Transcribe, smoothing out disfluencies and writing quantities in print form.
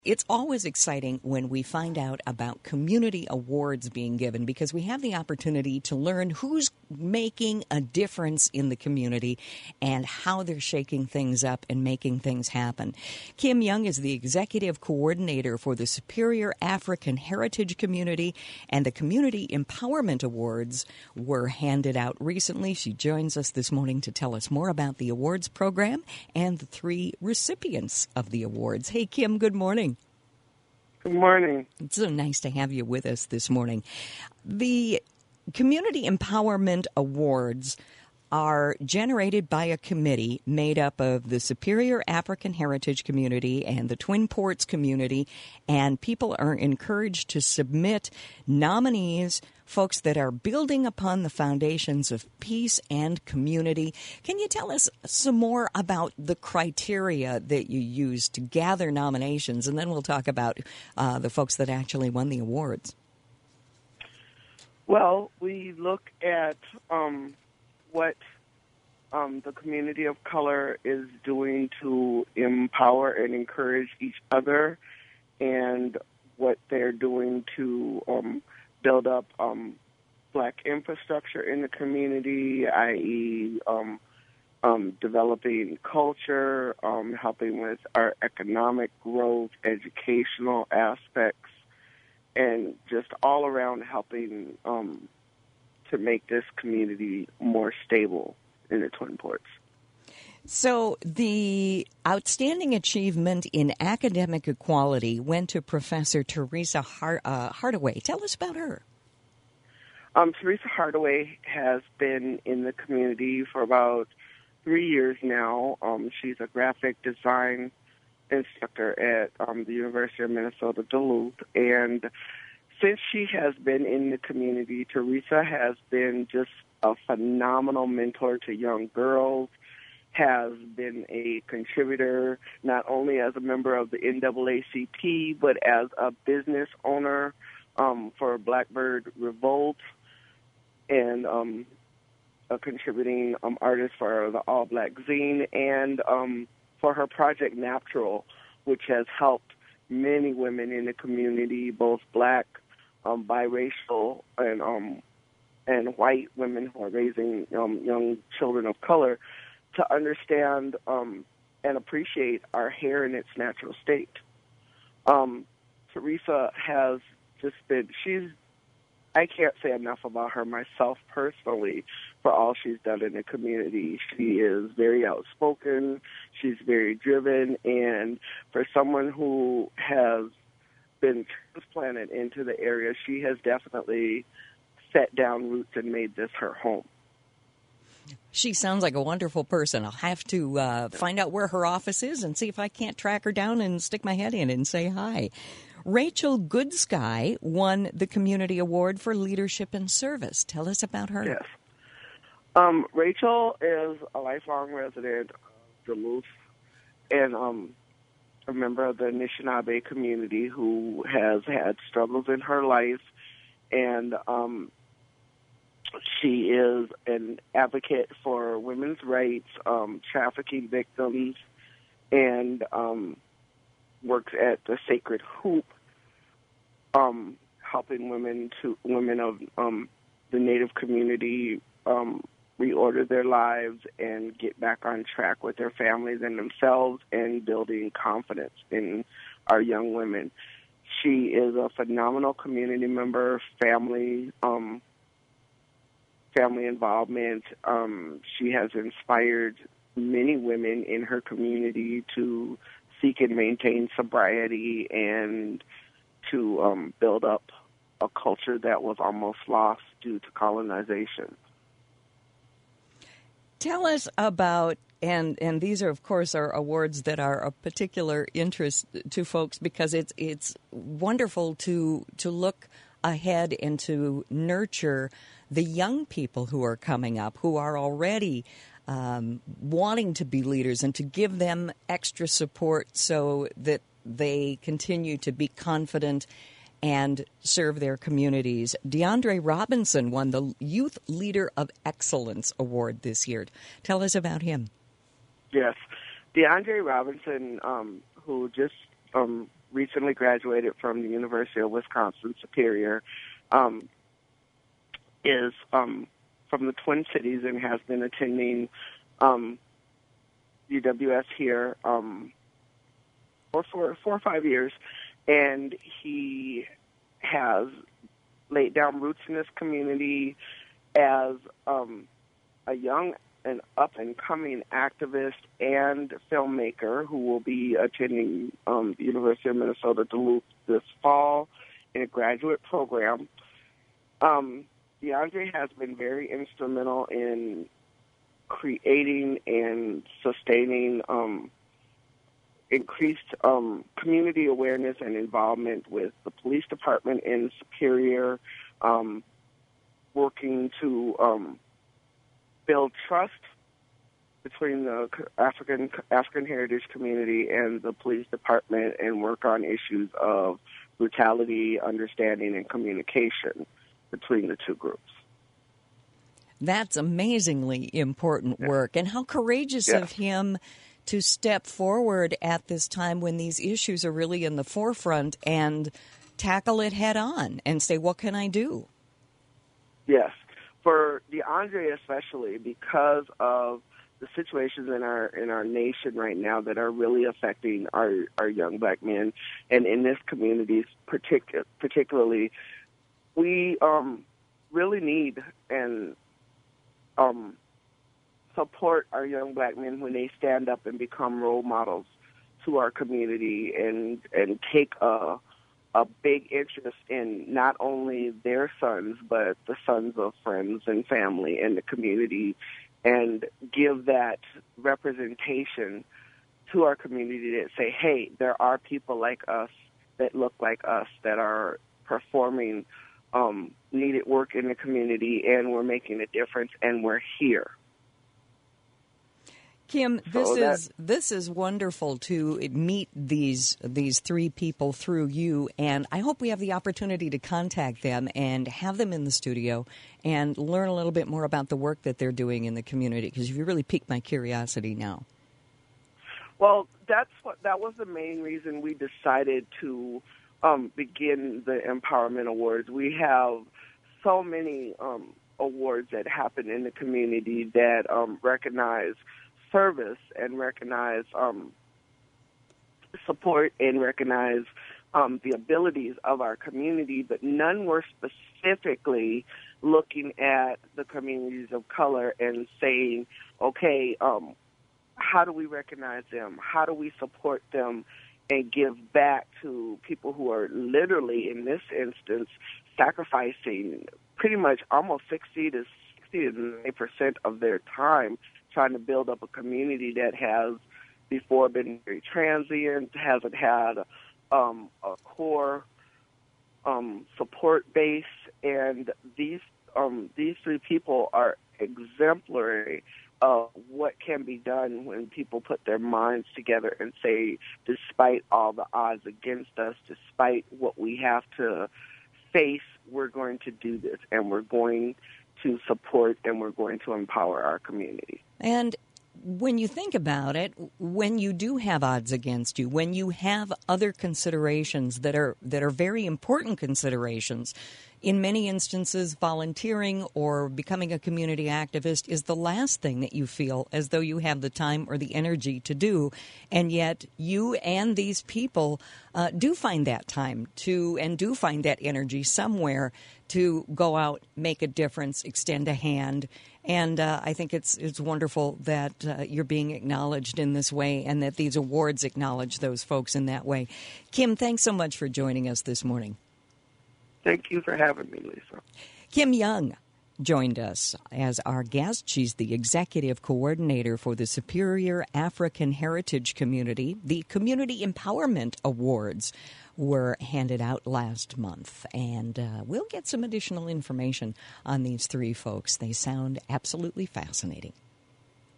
It's always exciting when we find out about community awards being given because we have the opportunity to learn who's making a difference in the community and how they're shaking things up and making things happen. Kim Young is the executive coordinator for the Superior African Heritage Community, and the Community Empowerment Awards were handed out recently. She joins us this morning to tell us more about the awards program and the three recipients of the awards. Hey, Kim, good morning. Good morning. It's so nice to have you with us this morning. The Community Empowerment Awards are generated by a committee made up of the Superior African Heritage Community and the Twin Ports community, and people are encouraged to submit nominees, folks that are building upon the foundations of peace and community. Can you tell us some more about the criteria that you use to gather nominations, and then we'll talk about the folks that actually won the awards? Well, we look at what the community of color is doing to empower and encourage each other, and what they're doing to build up Black infrastructure in the community, i.e. Developing culture, helping with our economic growth, educational aspects, and just all around helping to make this community more stable in the Twin Ports. So the outstanding achievement in academic equality went to Professor Teresa Hardaway. Tell us about her. Teresa Hardaway has been in the community for about 3 years now. She's a graphic design instructor at the University of Minnesota Duluth, and since she has been in the community, Teresa has been just a phenomenal mentor to young girls, has been a contributor not only as a member of the NAACP, but as a business owner for Blackbird Revolt, and a contributing artist for the All Black Zine, and for her project Natural, which has helped many women in the community, both Black, biracial, and white women who are raising young children of color, to understand and appreciate our hair in its natural state. Teresa has just been, I can't say enough about her myself personally for all she's done in the community. She is very outspoken, she's very driven, and for someone who has been transplanted into the area, she has definitely set down roots and made this her home. She sounds like a wonderful person. I'll have to find out where her office is and see if I can't track her down and stick my head in and say hi. Rachel Goodsky won the Community Award for Leadership and Service. Tell us about her. Yes. Rachel is a lifelong resident of Duluth and a member of the Anishinaabe community who has had struggles in her life, and she is an advocate for women's rights, trafficking victims, and works at the Sacred Hoop, helping women of the Native community reorder their lives and get back on track with their families and themselves, and building confidence in our young women. She is a phenomenal community member, family involvement. She has inspired many women in her community to seek and maintain sobriety and to build up a culture that was almost lost due to colonization. Tell us about, and these are, of course, are awards that are of particular interest to folks because it's wonderful to look ahead and to nurture the young people who are coming up, who are already wanting to be leaders, and to give them extra support so that they continue to be confident and serve their communities. DeAndre Robinson won the Youth Leader of Excellence Award this year. Tell us about him. Yes. DeAndre Robinson, who just recently graduated from the University of Wisconsin Superior, is from the Twin Cities and has been attending UWS here for 4 or 5 years, and he has laid down roots in this community as a young and up-and-coming activist and filmmaker who will be attending the University of Minnesota Duluth this fall in a graduate program. DeAndre has been very instrumental in creating and sustaining increased community awareness and involvement with the police department in Superior, working to build trust between the African heritage community and the police department, and work on issues of brutality, understanding, and communication between the two groups. That's amazingly important work. And how courageous of him to step forward at this time when these issues are really in the forefront and tackle it head on and say, what can I do? Yes. For DeAndre especially, because of the situations in our nation right now that are really affecting our young black men, and in this community particularly, we really need and support our young black men when they stand up and become role models to our community and take a big interest in not only their sons, but the sons of friends and family and the community, and give that representation to our community that say, hey, there are people like us that look like us that are performing needed work in the community, and we're making a difference, and we're here. Kim, this is wonderful to meet these three people through you, and I hope we have the opportunity to contact them and have them in the studio and learn a little bit more about the work that they're doing in the community, because you really piqued my curiosity now. Well, that was the main reason we decided to begin the Empowerment Awards. We have so many awards that happen in the community that recognize service and recognize support and recognize the abilities of our community, but none were specifically looking at the communities of color and saying, okay, how do we recognize them? How do we support them and give back to people who are literally, in this instance, sacrificing pretty much almost 60 to 90% of their time trying to build up a community that has before been very transient, hasn't had a core support base, and these three people are exemplary of what can be done when people put their minds together and say, despite all the odds against us, despite what we have to face, we're going to do this, and we're going to support, and we're going to empower our community. And when you think about it, when you do have odds against you, when you have other considerations that are very important considerations, in many instances, volunteering or becoming a community activist is the last thing that you feel as though you have the time or the energy to do. And yet you and these people do find that time and do find that energy somewhere to go out, make a difference, extend a hand. And I think it's wonderful that you're being acknowledged in this way, and that these awards acknowledge those folks in that way. Kim, thanks so much for joining us this morning. Thank you for having me, Lisa. Kim Young joined us as our guest. She's the executive coordinator for the Superior African Heritage Community. The Community Empowerment Awards were handed out last month, and we'll get some additional information on these three folks. They sound absolutely fascinating.